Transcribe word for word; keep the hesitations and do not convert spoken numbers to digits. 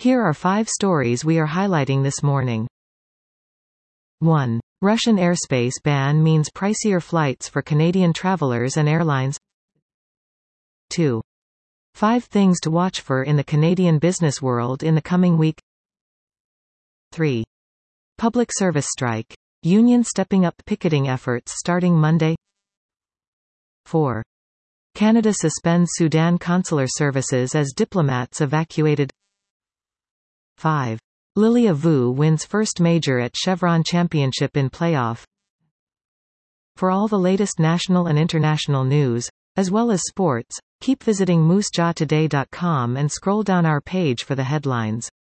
Here are five stories we are highlighting this morning. one. Russian airspace ban means pricier flights for Canadian travelers and airlines. two. Five things to watch for in the Canadian business world in the coming week. three. Public service strike. Union stepping up picketing efforts starting Monday. four. Canada suspends Sudan consular services as diplomats evacuated. five. Lilia Vu wins first major at Chevron Championship in playoff. For all the latest national and international news, as well as sports, keep visiting moose jaw today dot com and scroll down our page for the headlines.